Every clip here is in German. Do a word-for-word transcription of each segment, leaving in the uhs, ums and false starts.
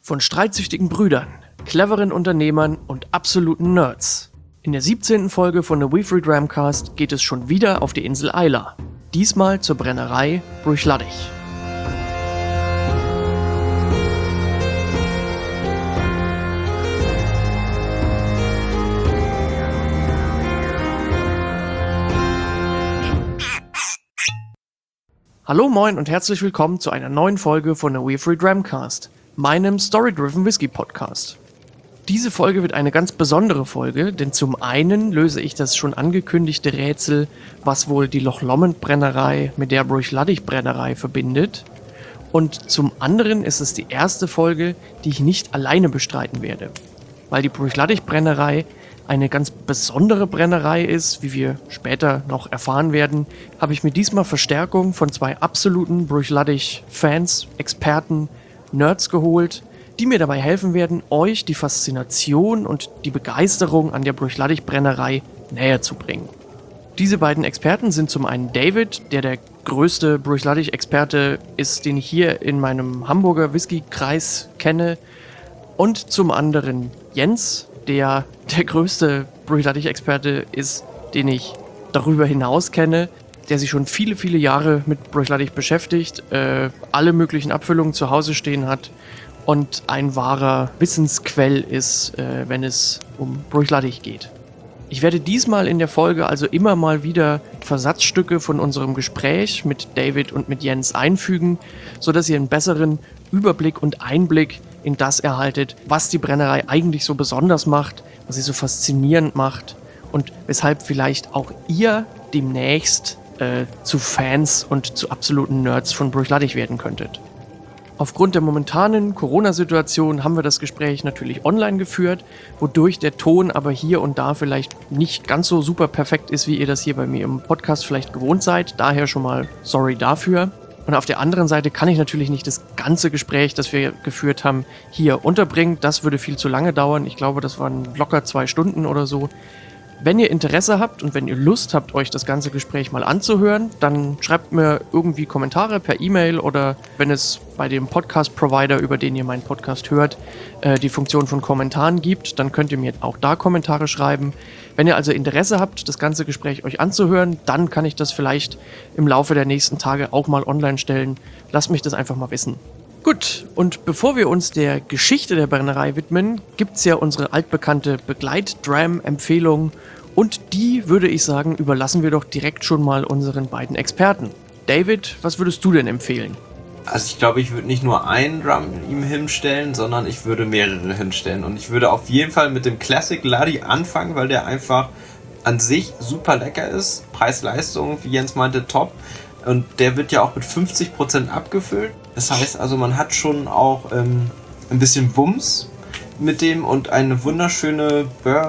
Von streitsüchtigen Brüdern, cleveren Unternehmern und absoluten Nerds. In der siebzehnten Folge von The We Free Dramcast geht es schon wieder auf die Insel Isla. Diesmal zur Brennerei Bruichladdich. Hallo, moin und herzlich willkommen zu einer neuen Folge von The We Free Dramcast, meinem Story-Driven Whisky Podcast. Diese Folge wird eine ganz besondere Folge, denn zum einen löse ich das schon angekündigte Rätsel, was wohl die Loch Lomond Brennerei mit der Bruichladdich Brennerei verbindet. Und zum anderen ist es die erste Folge, die ich nicht alleine bestreiten werde. Weil die Bruichladdich Brennerei eine ganz besondere Brennerei ist, wie wir später noch erfahren werden, habe ich mir diesmal Verstärkung von zwei absoluten Bruichladdich-Fans, Experten, Nerds geholt, die mir dabei helfen werden, euch die Faszination und die Begeisterung an der Bruichladdich Brennerei näher zu bringen. Diese beiden Experten sind zum einen David, der der größte Bruichladdich-Experte ist, den ich hier in meinem Hamburger Whisky-Kreis kenne, und zum anderen Jens, der der größte Bruichladdich-Experte ist, den ich darüber hinaus kenne, der sich schon viele, viele Jahre mit Bruichladdich beschäftigt, äh, alle möglichen Abfüllungen zu Hause stehen hat und ein wahrer Wissensquell ist, äh, wenn es um Bruichladdich geht. Ich werde diesmal in der Folge also immer mal wieder Versatzstücke von unserem Gespräch mit David und mit Jens einfügen, sodass ihr einen besseren Überblick und Einblick in das erhaltet, was die Brennerei eigentlich so besonders macht, was sie so faszinierend macht und weshalb vielleicht auch ihr demnächst äh, zu Fans und zu absoluten Nerds von Bruichladdich werden könntet. Aufgrund der momentanen Corona-Situation haben wir das Gespräch natürlich online geführt, wodurch der Ton aber hier und da vielleicht nicht ganz so super perfekt ist, wie ihr das hier bei mir im Podcast vielleicht gewohnt seid. Daher schon mal sorry dafür. Und auf der anderen Seite kann ich natürlich nicht das ganze Gespräch, das wir geführt haben, hier unterbringen. Das würde viel zu lange dauern. Ich glaube, das waren locker zwei Stunden oder so. Wenn ihr Interesse habt und wenn ihr Lust habt, euch das ganze Gespräch mal anzuhören, dann schreibt mir irgendwie Kommentare per E-Mail oder wenn es bei dem Podcast-Provider, über den ihr meinen Podcast hört, äh, die Funktion von Kommentaren gibt, dann könnt ihr mir auch da Kommentare schreiben. Wenn ihr also Interesse habt, das ganze Gespräch euch anzuhören, dann kann ich das vielleicht im Laufe der nächsten Tage auch mal online stellen. Lasst mich das einfach mal wissen. Gut, und bevor wir uns der Geschichte der Brennerei widmen, gibt's ja unsere altbekannte Begleit-Dram-Empfehlung und die, würde ich sagen, überlassen wir doch direkt schon mal unseren beiden Experten. David, was würdest du denn empfehlen? Also ich glaube, ich würde nicht nur einen Drum ihm hinstellen, sondern ich würde mehrere hinstellen. Und ich würde auf jeden Fall mit dem Classic Laddy anfangen, weil der einfach an sich super lecker ist. Preis-Leistung, wie Jens meinte, top. Und der wird ja auch mit fünfzig Prozent abgefüllt. Das heißt also, man hat schon auch ähm, ein bisschen Wumms mit dem und eine wunderschöne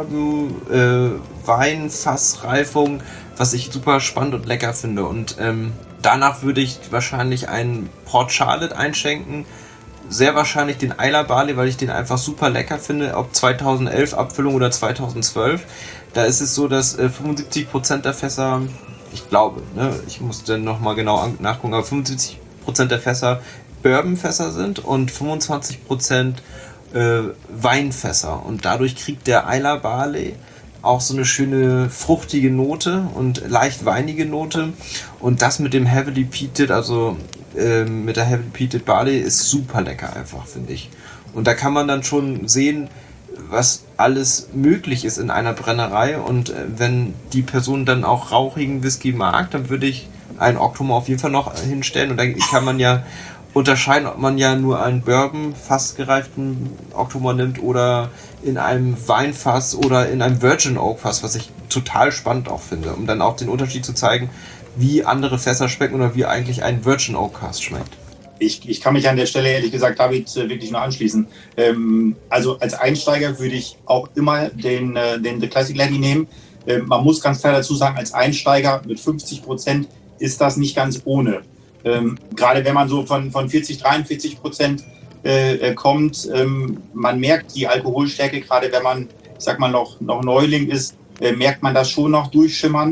Bourbon-Wein-Fassreifung, was ich super spannend und lecker finde. Und ähm, danach würde ich wahrscheinlich einen Port Charlotte einschenken. Sehr wahrscheinlich den Islay Barley, weil ich den einfach super lecker finde. Ob zweitausendelf Abfüllung oder zweitausendzwölf. Da ist es so, dass äh, fünfundsiebzig Prozent der Fässer, ich glaube, ne, ich muss dann nochmal genau nachgucken, aber fünfundsiebzig Prozent der Fässer Bourbonfässer sind und fünfundzwanzig Prozent äh, Weinfässer. Und dadurch kriegt der Islay Barley auch so eine schöne fruchtige Note und leicht weinige Note. Und das mit dem Heavily Peated, also äh, mit der Heavily Peated Barley, ist super lecker einfach, finde ich. Und da kann man dann schon sehen, was alles möglich ist in einer Brennerei. Und äh, wenn die Person dann auch rauchigen Whisky mag, dann würde ich einen Octomore auf jeden Fall noch hinstellen. Und dann kann man ja unterscheiden, ob man ja nur einen Bourbon fast gereiften Octomore nimmt oder in einem Weinfass oder in einem Virgin Oak Fass, was ich total spannend auch finde, um dann auch den Unterschied zu zeigen, wie andere Fässer schmecken oder wie eigentlich ein Virgin Oak Fass schmeckt. Ich, ich kann mich an der Stelle ehrlich gesagt, David, wirklich nur anschließen. Ähm, also als Einsteiger würde ich auch immer den, äh, den The Classic Laddy nehmen. Ähm, man muss ganz klar dazu sagen, als Einsteiger mit fünfzig Prozent ist das nicht ganz ohne. Ähm, gerade wenn man so von, von vierzig, dreiundvierzig Prozent äh, kommt, ähm, man merkt die Alkoholstärke, gerade wenn man, ich sag mal, noch, noch Neuling ist, äh, merkt man das schon noch durchschimmern.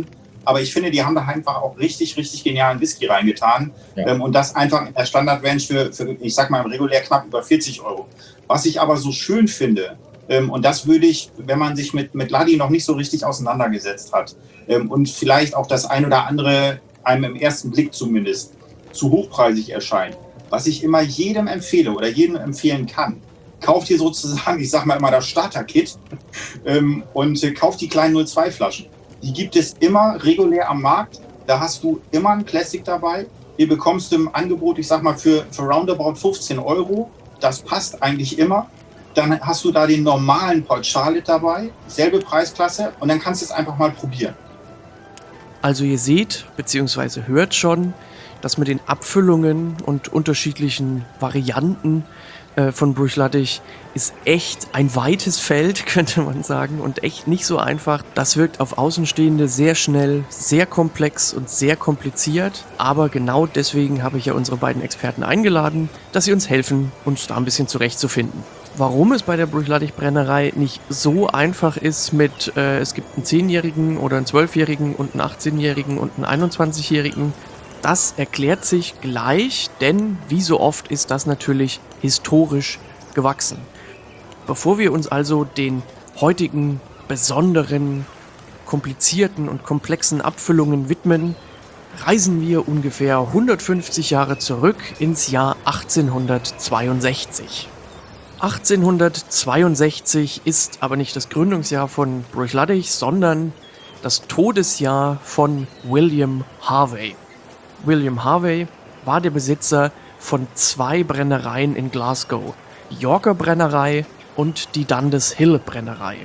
Aber ich finde, die haben da einfach auch richtig, richtig genialen Whisky reingetan. Ja. Ähm, und das einfach in der Standard-Range für, für, ich sag mal, im regulär knapp über vierzig Euro. Was ich aber so schön finde, ähm, und das würde ich, wenn man sich mit, mit Laddi noch nicht so richtig auseinandergesetzt hat ähm, und vielleicht auch das ein oder andere einem im ersten Blick zumindest zu hochpreisig erscheint, was ich immer jedem empfehle oder jedem empfehlen kann, kauft ihr sozusagen, ich sag mal immer das Starter-Kit ähm, und äh, kauft die kleinen null zwei Flaschen. Die gibt es immer regulär am Markt. Da hast du immer ein Classic dabei. Die bekommst du im Angebot, ich sag mal, für, für roundabout fünfzehn Euro. Das passt eigentlich immer. Dann hast du da den normalen Port Charlotte dabei, selbe Preisklasse, und dann kannst du es einfach mal probieren. Also ihr seht bzw. hört schon, dass mit den Abfüllungen und unterschiedlichen Varianten äh, von Bruichladdich ist echt ein weites Feld, könnte man sagen, und echt nicht so einfach. Das wirkt auf Außenstehende sehr schnell, sehr komplex und sehr kompliziert. Aber genau deswegen habe ich ja unsere beiden Experten eingeladen, dass sie uns helfen, uns da ein bisschen zurechtzufinden. Warum es bei der Bruichladdich-Brennerei nicht so einfach ist mit, äh, es gibt einen zehnjährigen oder einen zwölfjährigen und einen achtzehnjährigen und einen einundzwanzigjährigen, das erklärt sich gleich, denn wie so oft ist das natürlich historisch gewachsen. Bevor wir uns also den heutigen besonderen, komplizierten und komplexen Abfüllungen widmen, reisen wir ungefähr hundertfünfzig Jahre zurück ins Jahr achtzehnhundertzweiundsechzig. achtzehnhundertzweiundsechzig ist aber nicht das Gründungsjahr von Bruichladdich, sondern das Todesjahr von William Harvey. William Harvey war der Besitzer von zwei Brennereien in Glasgow, die Yorker Brennerei und die Dundas Hill Brennerei.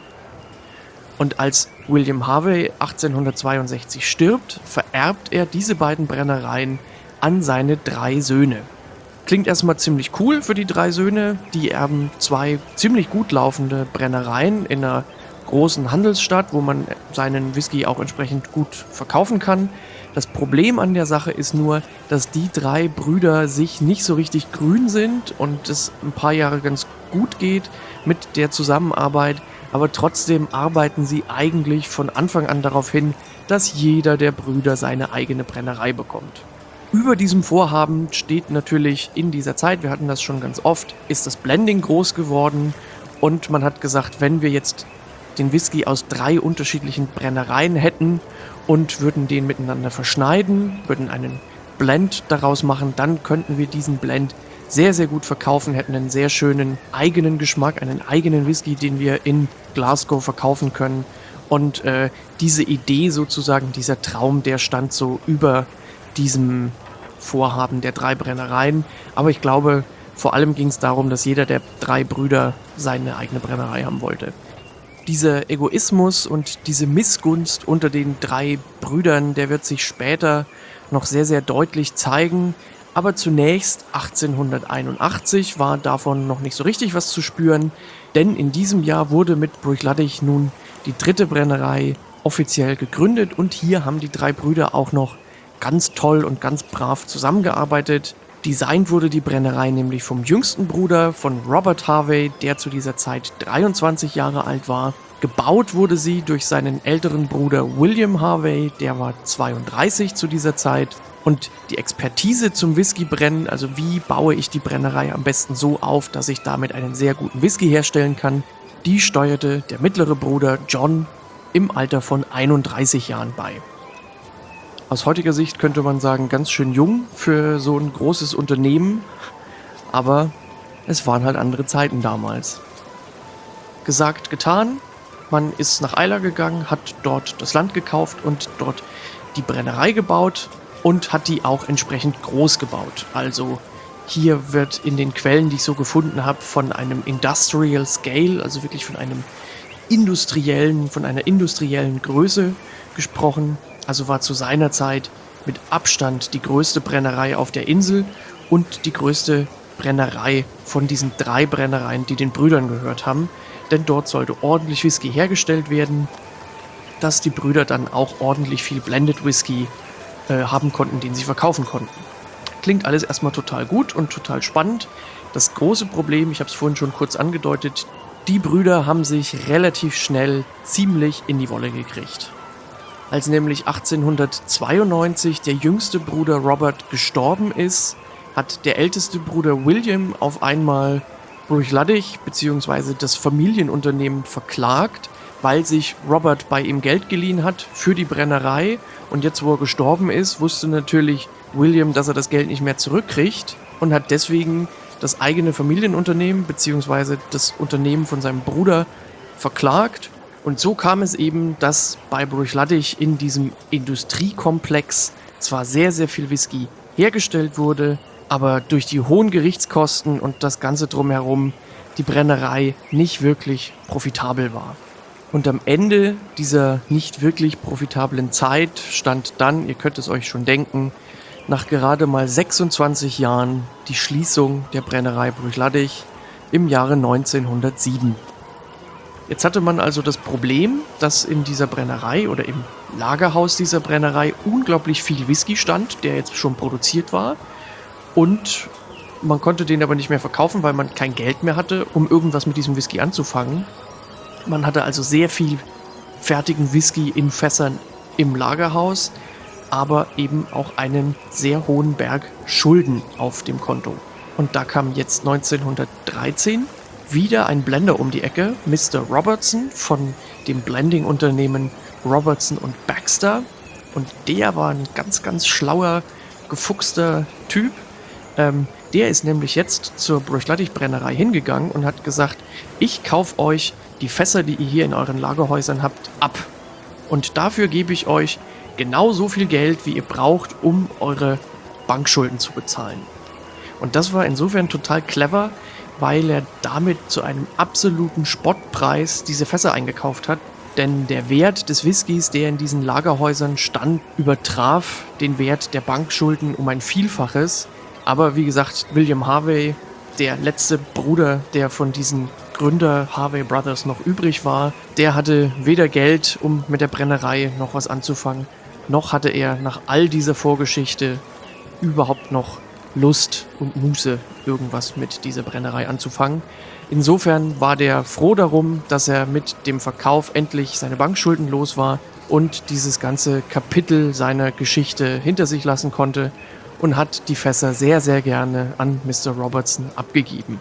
Und als William Harvey achtzehnhundertzweiundsechzig stirbt, vererbt er diese beiden Brennereien an seine drei Söhne. Klingt erstmal ziemlich cool für die drei Söhne. Die erben zwei ziemlich gut laufende Brennereien in einer großen Handelsstadt, wo man seinen Whisky auch entsprechend gut verkaufen kann. Das Problem an der Sache ist nur, dass die drei Brüder sich nicht so richtig grün sind und es ein paar Jahre ganz gut geht mit der Zusammenarbeit, aber trotzdem arbeiten sie eigentlich von Anfang an darauf hin, dass jeder der Brüder seine eigene Brennerei bekommt. Über diesem Vorhaben steht natürlich in dieser Zeit, wir hatten das schon ganz oft, ist das Blending groß geworden und man hat gesagt, wenn wir jetzt den Whisky aus drei unterschiedlichen Brennereien hätten und würden den miteinander verschneiden, würden einen Blend daraus machen, dann könnten wir diesen Blend sehr, sehr gut verkaufen, hätten einen sehr schönen eigenen Geschmack, einen eigenen Whisky, den wir in Glasgow verkaufen können. Und äh, diese Idee sozusagen, dieser Traum, der stand so über diesem Vorhaben der drei Brennereien. Aber ich glaube, vor allem ging es darum, dass jeder der drei Brüder seine eigene Brennerei haben wollte. Dieser Egoismus und diese Missgunst unter den drei Brüdern, der wird sich später noch sehr, sehr deutlich zeigen. Aber zunächst achtzehnhunderteinundachtzig war davon noch nicht so richtig was zu spüren, denn in diesem Jahr wurde mit Bruichladdich nun die dritte Brennerei offiziell gegründet und hier haben die drei Brüder auch noch ganz toll und ganz brav zusammengearbeitet. Designt wurde die Brennerei nämlich vom jüngsten Bruder von Robert Harvey, der zu dieser Zeit dreiundzwanzig Jahre alt war. Gebaut wurde sie durch seinen älteren Bruder William Harvey, der war zweiunddreißig zu dieser Zeit. Und die Expertise zum Whiskybrennen, also wie baue ich die Brennerei am besten so auf, dass ich damit einen sehr guten Whisky herstellen kann, die steuerte der mittlere Bruder John im Alter von einunddreißig Jahren bei. Aus heutiger Sicht könnte man sagen, ganz schön jung für so ein großes Unternehmen, aber es waren halt andere Zeiten damals. Gesagt, getan, man ist nach Islay gegangen, hat dort das Land gekauft und dort die Brennerei gebaut und hat die auch entsprechend groß gebaut. Also hier wird in den Quellen, die ich so gefunden habe, von einem Industrial Scale, also wirklich von einem industriellen, von einer industriellen Größe gesprochen. Also war zu seiner Zeit mit Abstand die größte Brennerei auf der Insel und die größte Brennerei von diesen drei Brennereien, die den Brüdern gehört haben. Denn dort sollte ordentlich Whisky hergestellt werden, dass die Brüder dann auch ordentlich viel Blended Whisky äh, haben konnten, den sie verkaufen konnten. Klingt alles erstmal total gut und total spannend. Das große Problem, ich habe es vorhin schon kurz angedeutet, die Brüder haben sich relativ schnell ziemlich in die Wolle gekriegt. Als nämlich achtzehnhundertzweiundneunzig der jüngste Bruder Robert gestorben ist, hat der älteste Bruder William auf einmal Bruichladdich bzw. das Familienunternehmen verklagt, weil sich Robert bei ihm Geld geliehen hat für die Brennerei. Und jetzt, wo er gestorben ist, wusste natürlich William, dass er das Geld nicht mehr zurückkriegt und hat deswegen das eigene Familienunternehmen bzw. das Unternehmen von seinem Bruder verklagt. Und so kam es eben, dass bei Bruichladdich in diesem Industriekomplex zwar sehr, sehr viel Whisky hergestellt wurde, aber durch die hohen Gerichtskosten und das Ganze drumherum die Brennerei nicht wirklich profitabel war. Und am Ende dieser nicht wirklich profitablen Zeit stand dann, ihr könnt es euch schon denken, nach gerade mal sechsundzwanzig Jahren die Schließung der Brennerei Bruichladdich im Jahre neunzehnhundertsieben. Jetzt hatte man also das Problem, dass in dieser Brennerei oder im Lagerhaus dieser Brennerei unglaublich viel Whisky stand, der jetzt schon produziert war. Und man konnte den aber nicht mehr verkaufen, weil man kein Geld mehr hatte, um irgendwas mit diesem Whisky anzufangen. Man hatte also sehr viel fertigen Whisky in Fässern im Lagerhaus, aber eben auch einen sehr hohen Berg Schulden auf dem Konto. Und da kam jetzt neunzehnhundertdreizehn wieder ein Blender um die Ecke, Mister Robertson von dem Blending-Unternehmen Robertson und Baxter. Und der war ein ganz, ganz schlauer, gefuchster Typ. Ähm, der ist nämlich jetzt zur Bruichladdich-Brennerei hingegangen und hat gesagt, ich kaufe euch die Fässer, die ihr hier in euren Lagerhäusern habt, ab. Und dafür gebe ich euch genau so viel Geld, wie ihr braucht, um eure Bankschulden zu bezahlen. Und das war insofern total clever, weil er damit zu einem absoluten Spottpreis diese Fässer eingekauft hat. Denn der Wert des Whiskys, der in diesen Lagerhäusern stand, übertraf den Wert der Bankschulden um ein Vielfaches. Aber wie gesagt, William Harvey, der letzte Bruder, der von diesen Gründer Harvey Brothers noch übrig war, der hatte weder Geld, um mit der Brennerei noch was anzufangen, noch hatte er nach all dieser Vorgeschichte überhaupt noch Lust und Muße, irgendwas mit dieser Brennerei anzufangen. Insofern war der froh darum, dass er mit dem Verkauf endlich seine Bankschulden los war und dieses ganze Kapitel seiner Geschichte hinter sich lassen konnte und hat die Fässer sehr, sehr gerne an Mister Robertson abgegeben.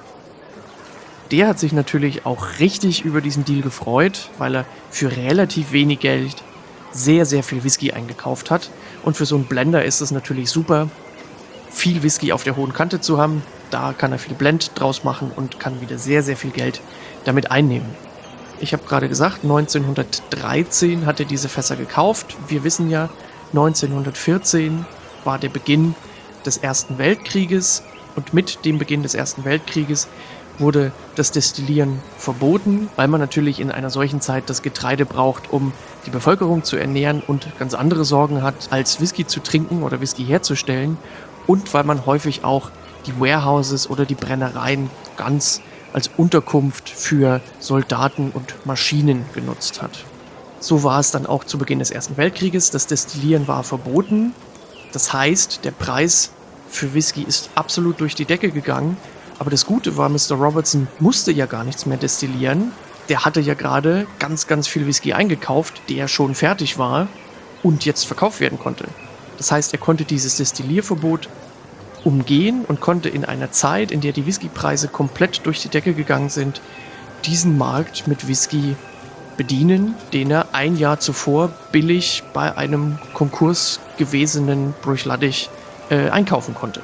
Der hat sich natürlich auch richtig über diesen Deal gefreut, weil er für relativ wenig Geld sehr, sehr viel Whisky eingekauft hat. Und für so einen Blender ist es natürlich super, viel Whisky auf der hohen Kante zu haben. Da kann er viel Blend draus machen und kann wieder sehr, sehr viel Geld damit einnehmen. Ich habe gerade gesagt, neunzehnhundertdreizehn hat er diese Fässer gekauft. Wir wissen ja, neunzehnhundertvierzehn war der Beginn des Ersten Weltkrieges und mit dem Beginn des Ersten Weltkrieges wurde das Destillieren verboten, weil man natürlich in einer solchen Zeit das Getreide braucht, um die Bevölkerung zu ernähren und ganz andere Sorgen hat, als Whisky zu trinken oder Whisky herzustellen und weil man häufig auch die Warehouses oder die Brennereien ganz als Unterkunft für Soldaten und Maschinen genutzt hat. So war es dann auch zu Beginn des Ersten Weltkrieges. Das Destillieren war verboten. Das heißt, der Preis für Whisky ist absolut durch die Decke gegangen. Aber das Gute war, Mister Robertson musste ja gar nichts mehr destillieren. Der hatte ja gerade ganz, ganz viel Whisky eingekauft, der schon fertig war und jetzt verkauft werden konnte. Das heißt, er konnte dieses Destillierverbot umgehen und konnte in einer Zeit, in der die Whiskypreise komplett durch die Decke gegangen sind, diesen Markt mit Whisky bedienen, den er ein Jahr zuvor billig bei einem Konkurs gewesenen Bruichladdich äh, einkaufen konnte.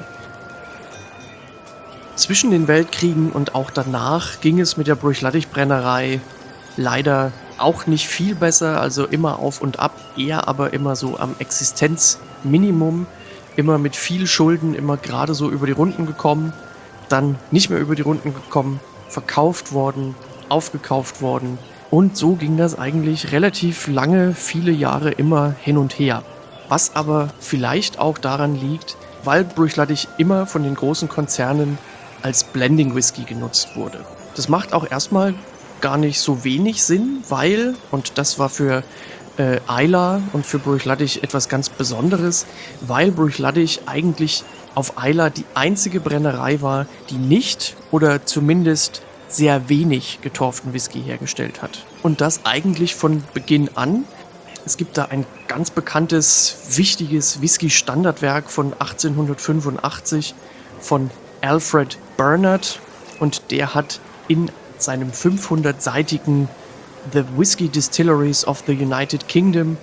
Zwischen den Weltkriegen und auch danach ging es mit der Bruichladdich-Brennerei leider auch nicht viel besser, also immer auf und ab, eher aber immer so am Existenzminimum, immer mit viel Schulden, immer gerade so über die Runden gekommen, dann nicht mehr über die Runden gekommen, verkauft worden, aufgekauft worden und so ging das eigentlich relativ lange, viele Jahre immer hin und her. Was aber vielleicht auch daran liegt, weil Bruichladdich immer von den großen Konzernen als Blending Whisky genutzt wurde. Das macht auch erstmal gar nicht so wenig Sinn, weil, und das war für äh, Islay und für Bruichladdich etwas ganz Besonderes, weil Bruichladdich eigentlich auf Islay die einzige Brennerei war, die nicht oder zumindest sehr wenig getorften Whisky hergestellt hat. Und das eigentlich von Beginn an. Es gibt da ein ganz bekanntes, wichtiges Whisky-Standardwerk von achtzehnhundertfünfundachtzig von Alfred Bernard und der hat in seinem fünfhundertseitigen The Whisky Distilleries of the United Kingdom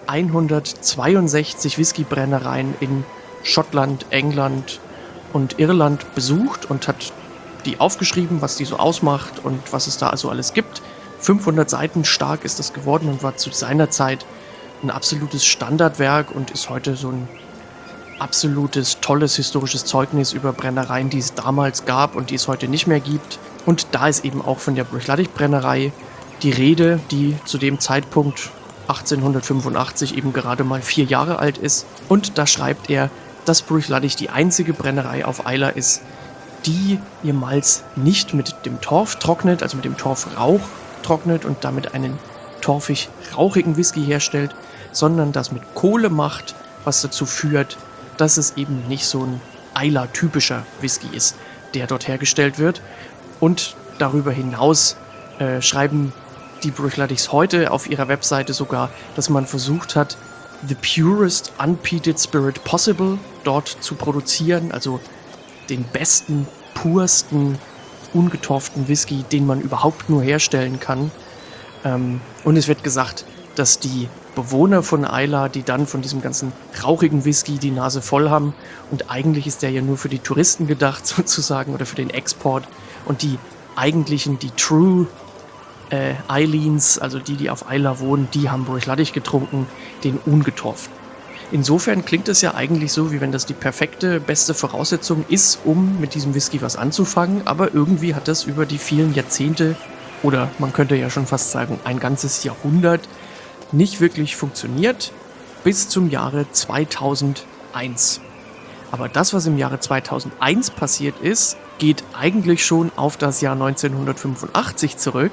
hundertzweiundsechzig Whiskybrennereien in Schottland, England und Irland besucht und hat die aufgeschrieben, was die so ausmacht und was es da also alles gibt. fünfhundert Seiten stark ist das geworden und war zu seiner Zeit ein absolutes Standardwerk und ist heute so ein absolutes, tolles historisches Zeugnis über Brennereien, die es damals gab und die es heute nicht mehr gibt. Und da ist eben auch von der Bruichladdich-Brennerei die Rede, die zu dem Zeitpunkt achtzehnhundertfünfundachtzig eben gerade mal vier Jahre alt ist. Und da schreibt er, dass Bruichladdich die einzige Brennerei auf Islay ist, die ihr Malz nicht mit dem Torf trocknet, also mit dem Torfrauch trocknet und damit einen torfig-rauchigen Whisky herstellt, sondern das mit Kohle macht, was dazu führt, dass es eben nicht so ein Islay-typischer Whisky ist, der dort hergestellt wird. Und darüber hinaus äh, schreiben die Bruichladdich heute auf ihrer Webseite sogar, dass man versucht hat, the purest unpeated spirit possible dort zu produzieren, also den besten, pursten, ungetorften Whisky, den man überhaupt nur herstellen kann. Ähm, und es wird gesagt, dass die Bewohner von Islay, die dann von diesem ganzen rauchigen Whisky die Nase voll haben, und eigentlich ist der ja nur für die Touristen gedacht sozusagen oder für den Export, und die eigentlichen, die True äh, Isleens, also die, die auf Islay wohnen, die haben Bruichladdich getrunken, den ungetorften. Insofern klingt es ja eigentlich so, wie wenn das die perfekte, beste Voraussetzung ist, um mit diesem Whisky was anzufangen, aber irgendwie hat das über die vielen Jahrzehnte, oder man könnte ja schon fast sagen, ein ganzes Jahrhundert, nicht wirklich funktioniert, bis zum Jahre zweitausendeins. Aber das, was im Jahre zweitausendeins passiert ist, geht eigentlich schon auf das Jahr neunzehnhundertfünfundachtzig zurück,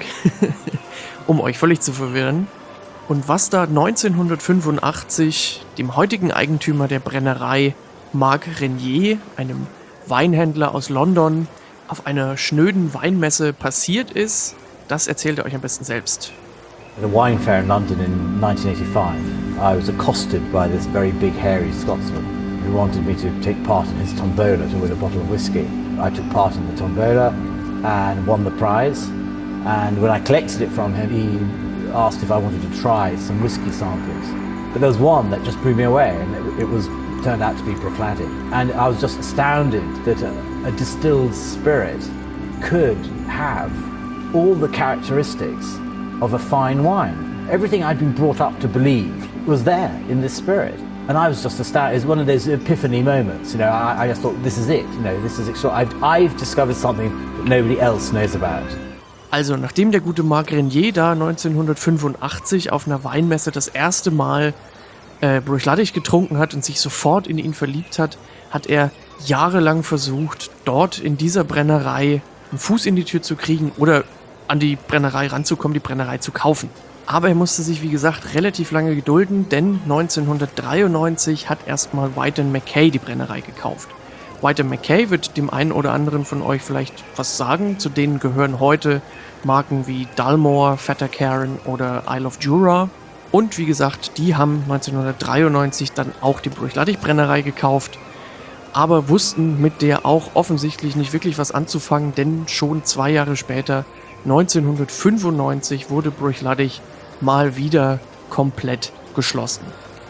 um euch völlig zu verwirren. Und was da neunzehnhundertfünfundachtzig dem heutigen Eigentümer der Brennerei Marc Renier, einem Weinhändler aus London, auf einer schnöden Weinmesse passiert ist, das erzählt er euch am besten selbst. At a wine fair in London in nineteen eighty-five, I was accosted by this very big, hairy Scotsman who wanted me to take part in his tombola to win a bottle of whiskey. I took part in the tombola and won the prize. And when I collected it from him, he asked if I wanted to try some whiskey samples. But there was one that just blew me away, and it, it was turned out to be Bruichladdich. And I was just astounded that a, a distilled spirit could have all the characteristics of a fine wine. Everything I'd been brought up to believe was there in this spirit. And I was just astounded. It's one of those epiphany moments, you know, I, I just thought, this is it, you know, this is extraordinary. I've, I've discovered something that nobody else knows about. Also, nachdem der gute Marc Renier da neunzehnhundertfünfundachtzig auf einer Weinmesse das erste Mal äh, Bruichladdich getrunken hat und sich sofort in ihn verliebt hat, hat er jahrelang versucht, dort in dieser Brennerei einen Fuß in die Tür zu kriegen oder an die Brennerei ranzukommen, die Brennerei zu kaufen. Aber er musste sich, wie gesagt, relativ lange gedulden, denn neunzehnhundertdreiundneunzig hat erstmal White and Mackay die Brennerei gekauft. White and Mackay wird dem einen oder anderen von euch vielleicht was sagen. Zu denen gehören heute Marken wie Dalmore, Fettercairn oder Isle of Jura. Und wie gesagt, die haben neunzehnhundertdreiundneunzig dann auch die Bruichladdich-Brennerei gekauft, aber wussten mit der auch offensichtlich nicht wirklich was anzufangen, denn schon zwei Jahre später, neunzehnhundertfünfundneunzig, wurde Bruichladdich mal wieder komplett geschlossen.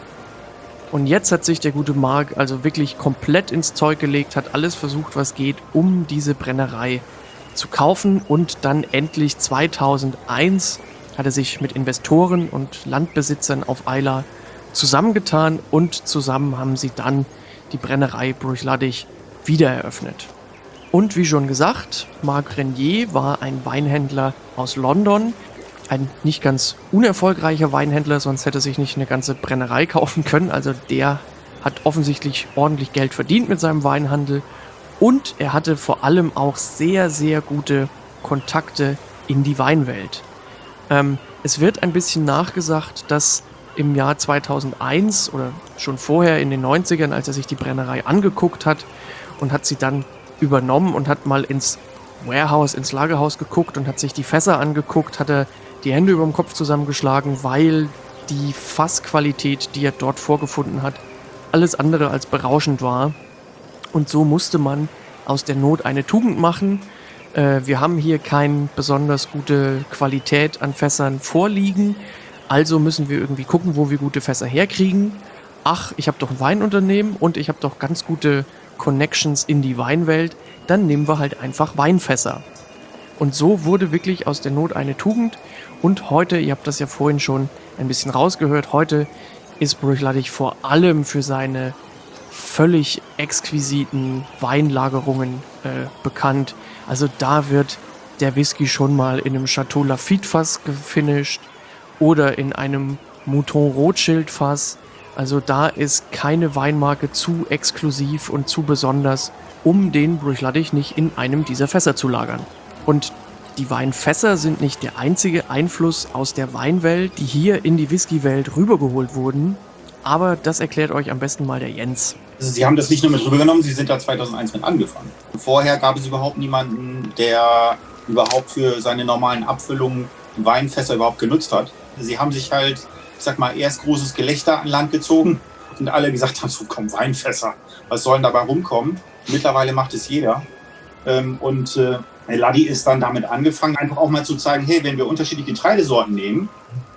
Und jetzt hat sich der gute Marc also wirklich komplett ins Zeug gelegt, hat alles versucht, was geht, um diese Brennerei zu kaufen, und dann endlich zweitausendeins hat er sich mit Investoren und Landbesitzern auf Islay zusammengetan und zusammen haben sie dann die Brennerei Bruichladdich wieder eröffnet. Und wie schon gesagt, Marc Renier war ein Weinhändler aus London, ein nicht ganz unerfolgreicher Weinhändler, sonst hätte er sich nicht eine ganze Brennerei kaufen können. Also der hat offensichtlich ordentlich Geld verdient mit seinem Weinhandel, und er hatte vor allem auch sehr, sehr gute Kontakte in die Weinwelt. Ähm, es wird ein bisschen nachgesagt, dass im Jahr zweitausendeins oder schon vorher in den neunzigern, als er sich die Brennerei angeguckt hat und hat sie dann übernommen und hat mal ins Warehouse, ins Lagerhaus geguckt und hat sich die Fässer angeguckt, hat er die Hände über dem Kopf zusammengeschlagen, weil die Fassqualität, die er dort vorgefunden hat, alles andere als berauschend war. Und so musste man aus der Not eine Tugend machen. Äh, wir haben hier keine besonders gute Qualität an Fässern vorliegen, also müssen wir irgendwie gucken, wo wir gute Fässer herkriegen. Ach, ich habe doch ein Weinunternehmen und ich habe doch ganz gute Connections in die Weinwelt, dann nehmen wir halt einfach Weinfässer. Und so wurde wirklich aus der Not eine Tugend. Und heute, ihr habt das ja vorhin schon ein bisschen rausgehört, heute ist Bruichladdich vor allem für seine völlig exquisiten Weinlagerungen äh, bekannt. Also da wird der Whisky schon mal in einem Chateau Lafite Fass gefinisht oder in einem Mouton Rothschild Fass. Also da ist keine Weinmarke zu exklusiv und zu besonders, um den Bruichladdich nicht in einem dieser Fässer zu lagern. Und die Weinfässer sind nicht der einzige Einfluss aus der Weinwelt, die hier in die Whiskywelt rübergeholt wurden. Aber das erklärt euch am besten mal der Jens. Also Sie haben das nicht nur mit rübergenommen, Sie sind da zweitausendeins mit angefangen. Vorher gab es überhaupt niemanden, der überhaupt für seine normalen Abfüllungen Weinfässer überhaupt genutzt hat. Sie haben sich halt, ich sag mal, erst großes Gelächter an Land gezogen und alle gesagt haben, so komm, Weinfässer, was soll denn dabei rumkommen? Mittlerweile macht es jeder. Und Laddy ist dann damit angefangen, einfach auch mal zu zeigen, hey, wenn wir unterschiedliche Getreidesorten nehmen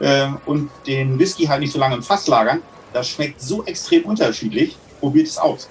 und den Whisky halt nicht so lange im Fass lagern, das schmeckt so extrem unterschiedlich, probiert es aus.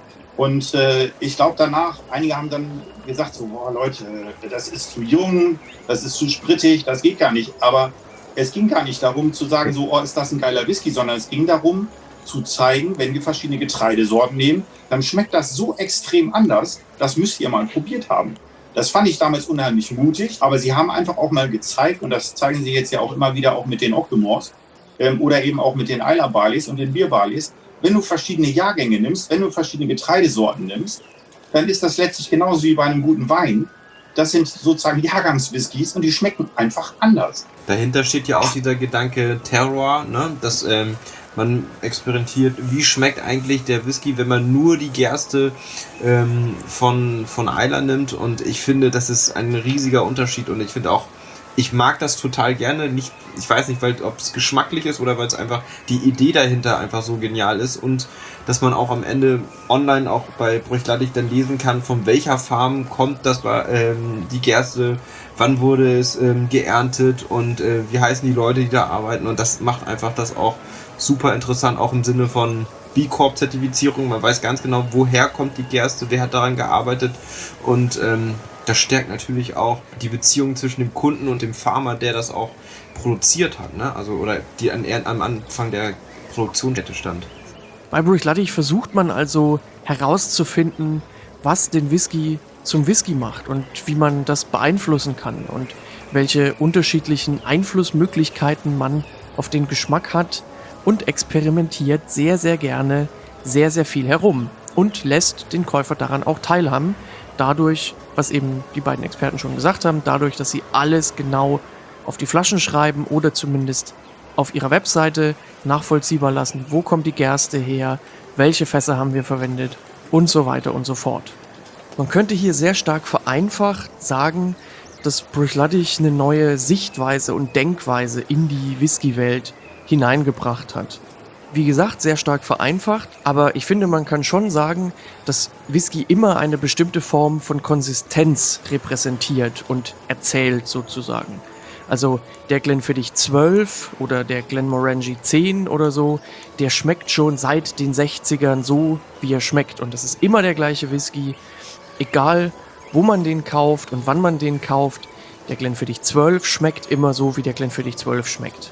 Und äh, ich glaube danach, einige haben dann gesagt, so, boah Leute, das ist zu jung, das ist zu sprittig, das geht gar nicht. Aber es ging gar nicht darum zu sagen, so, oh, ist das ein geiler Whisky, sondern es ging darum zu zeigen, wenn wir verschiedene Getreidesorten nehmen, dann schmeckt das so extrem anders, das müsst ihr mal probiert haben. Das fand ich damals unheimlich mutig, aber sie haben einfach auch mal gezeigt, und das zeigen sie jetzt ja auch immer wieder auch mit den Octomores ähm, oder eben auch mit den Islay Barleys und den Beer Barleys, wenn du verschiedene Jahrgänge nimmst, wenn du verschiedene Getreidesorten nimmst, dann ist das letztlich genauso wie bei einem guten Wein. Das sind sozusagen Jahrgangswhiskys und die schmecken einfach anders. Dahinter steht ja auch dieser Gedanke Terroir, ne? Dass ähm, man experimentiert, wie schmeckt eigentlich der Whisky, wenn man nur die Gerste ähm, von, von Islay nimmt. Und ich finde, das ist ein riesiger Unterschied und ich finde auch, ich mag das total gerne. Nicht, ich weiß nicht, ob es geschmacklich ist oder weil es einfach die Idee dahinter einfach so genial ist und dass man auch am Ende online auch bei Bruichladdich dann lesen kann, von welcher Farm kommt das ähm, die Gerste, wann wurde es ähm, geerntet und äh, wie heißen die Leute, die da arbeiten, und das macht einfach das auch super interessant, auch im Sinne von B Corp Zertifizierung. Man weiß ganz genau, woher kommt die Gerste, wer hat daran gearbeitet, und ähm, das stärkt natürlich auch die Beziehung zwischen dem Kunden und dem Farmer, der das auch produziert hat, ne? Also, oder die an, am Anfang der Produktionskette stand. Bei Bruichladdich versucht man also herauszufinden, was den Whisky zum Whisky macht und wie man das beeinflussen kann und welche unterschiedlichen Einflussmöglichkeiten man auf den Geschmack hat, und experimentiert sehr, sehr gerne sehr, sehr viel herum und lässt den Käufer daran auch teilhaben. Dadurch, was eben die beiden Experten schon gesagt haben, dadurch, dass sie alles genau auf die Flaschen schreiben oder zumindest auf ihrer Webseite nachvollziehbar lassen, wo kommt die Gerste her, welche Fässer haben wir verwendet und so weiter und so fort. Man könnte hier sehr stark vereinfacht sagen, dass Bruichladdich eine neue Sichtweise und Denkweise in die Whiskywelt hineingebracht hat. Wie gesagt, sehr stark vereinfacht, aber ich finde, man kann schon sagen, dass Whisky immer eine bestimmte Form von Konsistenz repräsentiert und erzählt sozusagen. Also der Glenfiddich zwölf oder der Glenmorangie zehn oder so, der schmeckt schon seit den sechzigern so, wie er schmeckt. Und das ist immer der gleiche Whisky, egal wo man den kauft und wann man den kauft. Der Glenfiddich zwölf schmeckt immer so, wie der Glenfiddich zwölf schmeckt.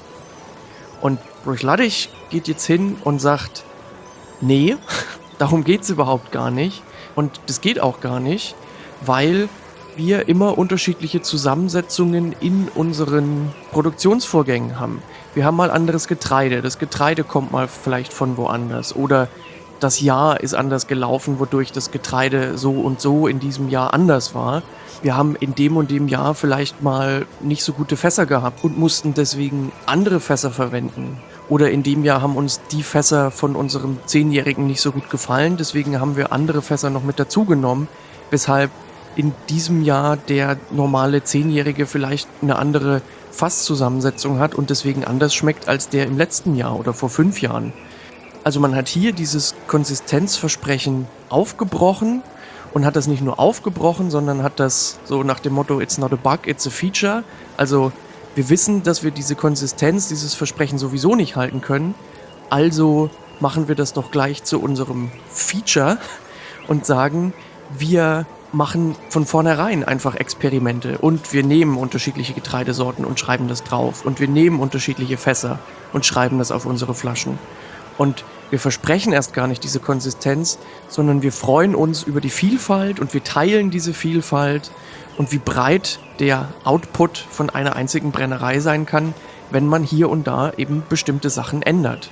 Und Bruichladdich geht jetzt hin und sagt, nee, darum geht's überhaupt gar nicht. Und das geht auch gar nicht, weil wir immer unterschiedliche Zusammensetzungen in unseren Produktionsvorgängen haben. Wir haben mal anderes Getreide. Das Getreide kommt mal vielleicht von woanders. Oder das Jahr ist anders gelaufen, wodurch das Getreide so und so in diesem Jahr anders war. Wir haben in dem und dem Jahr vielleicht mal nicht so gute Fässer gehabt und mussten deswegen andere Fässer verwenden. Oder in dem Jahr haben uns die Fässer von unserem Zehnjährigen nicht so gut gefallen, deswegen haben wir andere Fässer noch mit dazugenommen, weshalb in diesem Jahr der normale Zehnjährige vielleicht eine andere Fasszusammensetzung hat und deswegen anders schmeckt als der im letzten Jahr oder vor fünf Jahren. Also man hat hier dieses Konsistenzversprechen aufgebrochen und hat das nicht nur aufgebrochen, sondern hat das so nach dem Motto "It's not a bug, it's a feature". Also wir wissen, dass wir diese Konsistenz, dieses Versprechen sowieso nicht halten können. Also machen wir das doch gleich zu unserem Feature und sagen, wir machen von vornherein einfach Experimente und wir nehmen unterschiedliche Getreidesorten und schreiben das drauf und wir nehmen unterschiedliche Fässer und schreiben das auf unsere Flaschen. Und wir versprechen erst gar nicht diese Konsistenz, sondern wir freuen uns über die Vielfalt und wir teilen diese Vielfalt und wie breit der Output von einer einzigen Brennerei sein kann, wenn man hier und da eben bestimmte Sachen ändert.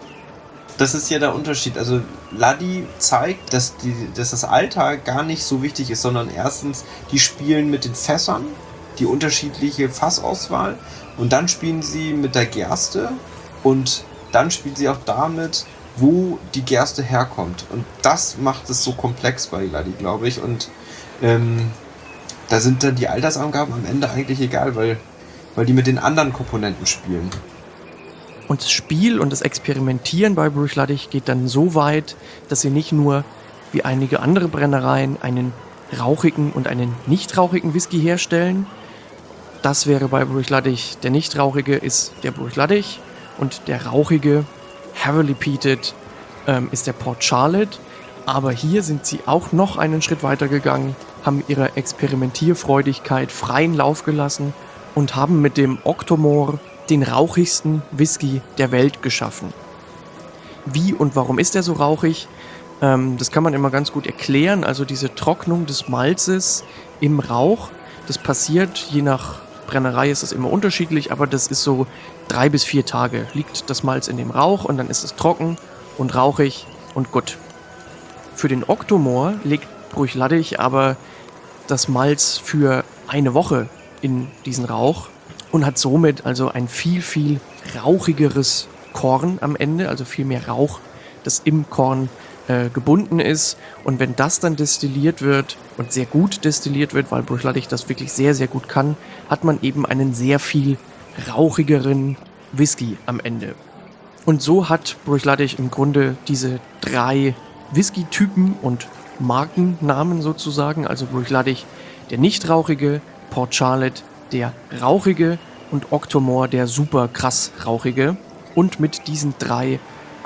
Das ist ja der Unterschied. Also Laddi zeigt, dass, die, dass das Alter gar nicht so wichtig ist, sondern erstens, die spielen mit den Fässern, die unterschiedliche Fassauswahl und dann spielen sie mit der Gerste und dann spielen sie auch damit, wo die Gerste herkommt. Und das macht es so komplex bei Laddi, glaube ich. Und ähm, da sind dann die Altersangaben am Ende eigentlich egal, weil, weil die mit den anderen Komponenten spielen. Und das Spiel und das Experimentieren bei Bruichladdich geht dann so weit, dass sie nicht nur wie einige andere Brennereien einen rauchigen und einen nicht rauchigen Whisky herstellen. Das wäre bei Bruichladdich, der nicht rauchige ist der Bruichladdich und der rauchige, heavily peated, ähm, ist der Port Charlotte. Aber hier sind sie auch noch einen Schritt weiter gegangen, haben ihre Experimentierfreudigkeit freien Lauf gelassen und haben mit dem Octomore den rauchigsten Whisky der Welt geschaffen. Wie und warum ist er so rauchig? Ähm, das kann man immer ganz gut erklären. Also diese Trocknung des Malzes im Rauch, das passiert, je nach Brennerei ist es immer unterschiedlich, aber das ist so drei bis vier Tage. Liegt das Malz in dem Rauch und dann ist es trocken und rauchig und gut. Für den Octomore legt Bruichladdich aber das Malz für eine Woche in diesen Rauch und hat somit also ein viel, viel rauchigeres Korn am Ende, also viel mehr Rauch, das im Korn äh, gebunden ist. Und wenn das dann destilliert wird und sehr gut destilliert wird, weil Bruichladdich das wirklich sehr, sehr gut kann, hat man eben einen sehr viel rauchigeren Whisky am Ende. Und so hat Bruichladdich im Grunde diese drei Whisky-Typen und Markennamen sozusagen, also Bruichladdich der nicht rauchige, Port Charlotte der rauchige und Octomore der super krass rauchige. Und mit diesen drei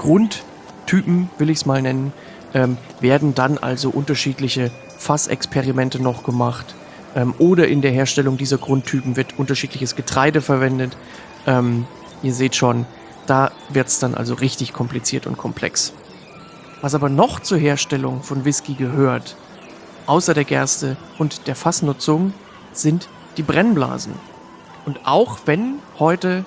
Grundtypen, will ich es mal nennen, ähm, werden dann also unterschiedliche Fassexperimente noch gemacht. Ähm, oder in der Herstellung dieser Grundtypen wird unterschiedliches Getreide verwendet. Ähm, ihr seht schon, da wird es dann also richtig kompliziert und komplex. Was aber noch zur Herstellung von Whisky gehört, außer der Gerste und der Fassnutzung, sind die Brennblasen. Und auch wenn heute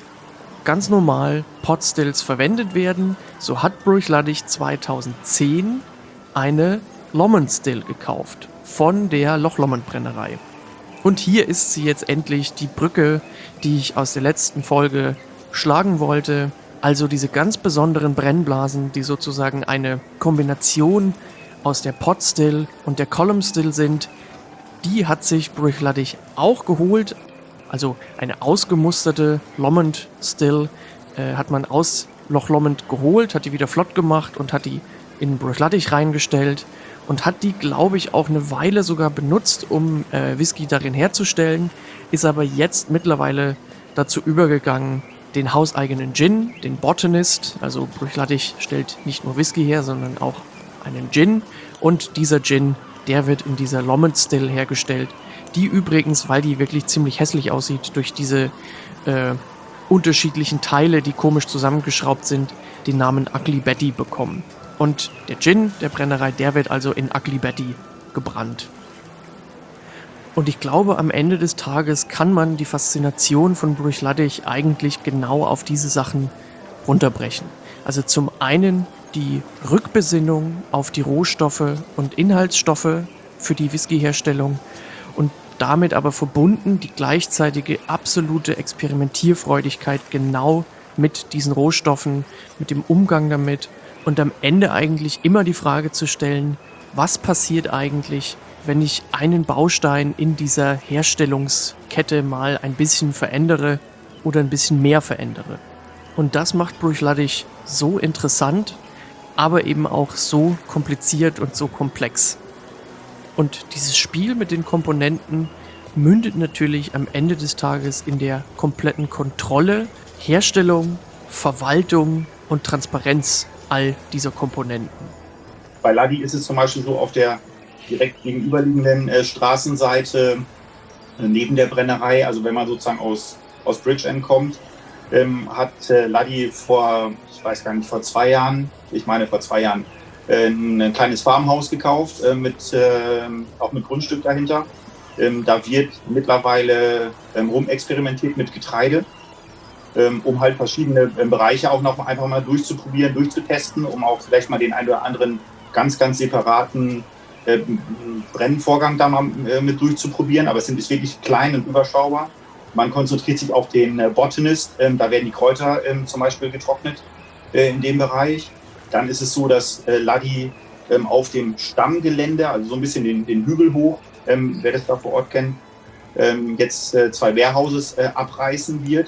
ganz normal Potstills verwendet werden, so hat Bruichladdich zweitausendzehn eine Lomond Still gekauft von der Loch Lomond Brennerei. Und hier ist sie jetzt endlich, die Brücke, die ich aus der letzten Folge schlagen wollte. Also diese ganz besonderen Brennblasen, die sozusagen eine Kombination aus der Pot Still und der Column Still sind, die hat sich Bruichladdich auch geholt. Also eine ausgemusterte Lomond Still äh, hat man aus Loch Lomond geholt, hat die wieder flott gemacht und hat die in Bruichladdich reingestellt und hat die, glaube ich, auch eine Weile sogar benutzt, um äh, Whisky darin herzustellen, ist aber jetzt mittlerweile dazu übergegangen, den hauseigenen Gin, den Botanist, also Bruichladdich stellt nicht nur Whisky her, sondern auch einen Gin und dieser Gin, der wird in dieser Lomond Still hergestellt, die übrigens, weil die wirklich ziemlich hässlich aussieht, durch diese äh, unterschiedlichen Teile, die komisch zusammengeschraubt sind, den Namen Ugly Betty bekommen. Und der Gin der Brennerei, der wird also in Ugly Betty gebrannt. Und ich glaube, am Ende des Tages kann man die Faszination von Bruichladdich eigentlich genau auf diese Sachen runterbrechen. Also zum einen die Rückbesinnung auf die Rohstoffe und Inhaltsstoffe für die Whiskyherstellung und damit aber verbunden die gleichzeitige absolute Experimentierfreudigkeit genau mit diesen Rohstoffen, mit dem Umgang damit und am Ende eigentlich immer die Frage zu stellen, was passiert eigentlich, wenn ich einen Baustein in dieser Herstellungskette mal ein bisschen verändere oder ein bisschen mehr verändere. Und das macht Bruichladdich so interessant, aber eben auch so kompliziert und so komplex. Und dieses Spiel mit den Komponenten mündet natürlich am Ende des Tages in der kompletten Kontrolle, Herstellung, Verwaltung und Transparenz all dieser Komponenten. Bei Luddy ist es zum Beispiel so, auf der direkt gegenüberliegenden äh, Straßenseite äh, neben der Brennerei, also wenn man sozusagen aus, aus Bridgend kommt, ähm, hat äh, Luddy vor, ich weiß gar nicht, vor zwei Jahren, ich meine vor zwei Jahren, äh, ein kleines Farmhaus gekauft, äh, mit, äh, auch mit Grundstück dahinter. Ähm, da wird mittlerweile ähm, rumexperimentiert mit Getreide, ähm, um halt verschiedene ähm, Bereiche auch noch einfach mal durchzuprobieren, durchzutesten, um auch vielleicht mal den einen oder anderen ganz, ganz separaten äh, Brennvorgang da mal äh, mit durchzuprobieren. Aber es sind, ist wirklich klein und überschaubar. Man konzentriert sich auf den äh, Botanist, ähm, da werden die Kräuter ähm, zum Beispiel getrocknet äh, in dem Bereich. Dann ist es so, dass äh, Luddy ähm, auf dem Stammgelände, also so ein bisschen den, den Hügel hoch, ähm, wer das da vor Ort kennt, ähm, jetzt äh, zwei Warehouses äh, abreißen wird.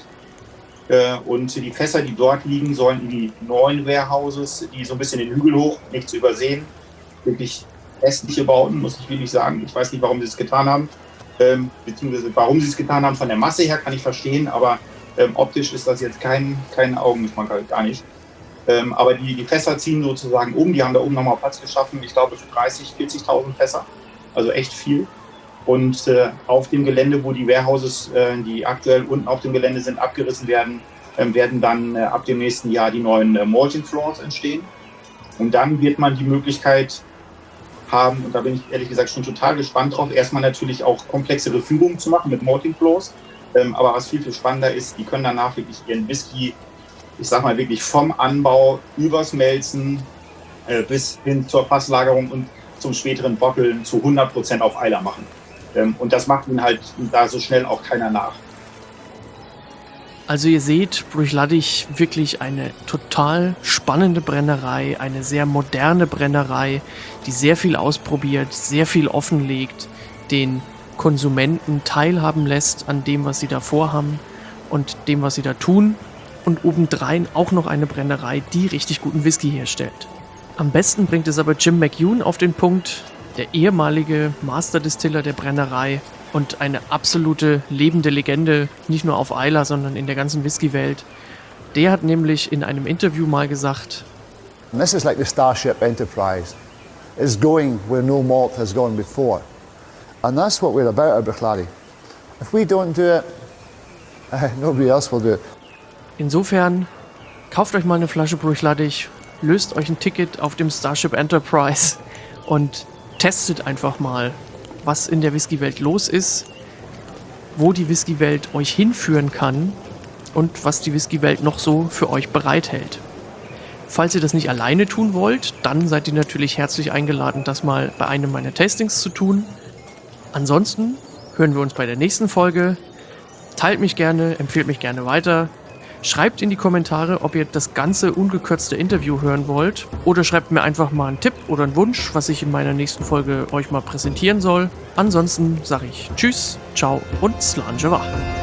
Äh, und die Fässer, die dort liegen, sollen in die neuen Warehouses, die so ein bisschen den Hügel hoch, nicht zu übersehen, wirklich hässliche Bauten, muss ich wirklich sagen. Ich weiß nicht, warum sie es getan haben. Ähm, beziehungsweise warum sie es getan haben, von der Masse her kann ich verstehen, aber ähm, optisch ist das jetzt kein, kein Augengeschmack, halt gar nicht. Ähm, aber die, die Fässer ziehen sozusagen um, die haben da oben nochmal Platz geschaffen, ich glaube für dreißigtausend, vierzigtausend Fässer, also echt viel. Und äh, auf dem Gelände, wo die Warehouses, äh, die aktuell unten auf dem Gelände sind, abgerissen werden, äh, werden dann äh, ab dem nächsten Jahr die neuen äh, Malting Floors entstehen. Und dann wird man die Möglichkeit haben, und da bin ich ehrlich gesagt schon total gespannt drauf, erstmal natürlich auch komplexere Führungen zu machen mit Malting Floors. Ähm, aber was viel, viel spannender ist, die können danach wirklich ihren Whisky, ich sag mal wirklich vom Anbau übers Melzen äh, bis hin zur Fasslagerung und zum späteren Botteln zu hundert Prozent auf Eiler machen. Ähm, und das macht ihnen halt da so schnell auch keiner nach. Also ihr seht, Bruichladdich wirklich eine total spannende Brennerei, eine sehr moderne Brennerei, die sehr viel ausprobiert, sehr viel offenlegt, den Konsumenten teilhaben lässt an dem, was sie da vorhaben und dem, was sie da tun. Und obendrein auch noch eine Brennerei, die richtig guten Whisky herstellt. Am besten bringt es aber Jim McEwan auf den Punkt, der ehemalige Masterdistiller der Brennerei und eine absolute lebende Legende, nicht nur auf Islay, sondern in der ganzen Whisky-Welt. Der hat nämlich in einem Interview mal gesagt, And this is like the Starship Enterprise. It's going where no malt has gone before. And that's what we're about at Bruichladdich. If we don't do it, uh, nobody else will do it. Insofern, kauft euch mal eine Flasche Bruichladdich, löst euch ein Ticket auf dem Starship Enterprise und testet einfach mal, was in der Whisky-Welt los ist, wo die Whisky-Welt euch hinführen kann und was die Whisky-Welt noch so für euch bereithält. Falls ihr das nicht alleine tun wollt, dann seid ihr natürlich herzlich eingeladen, das mal bei einem meiner Tastings zu tun. Ansonsten hören wir uns bei der nächsten Folge. Teilt mich gerne, empfehlt mich gerne weiter. Schreibt in die Kommentare, ob ihr das ganze ungekürzte Interview hören wollt, oder schreibt mir einfach mal einen Tipp oder einen Wunsch, was ich in meiner nächsten Folge euch mal präsentieren soll. Ansonsten sage ich Tschüss, Ciao und Slanjava.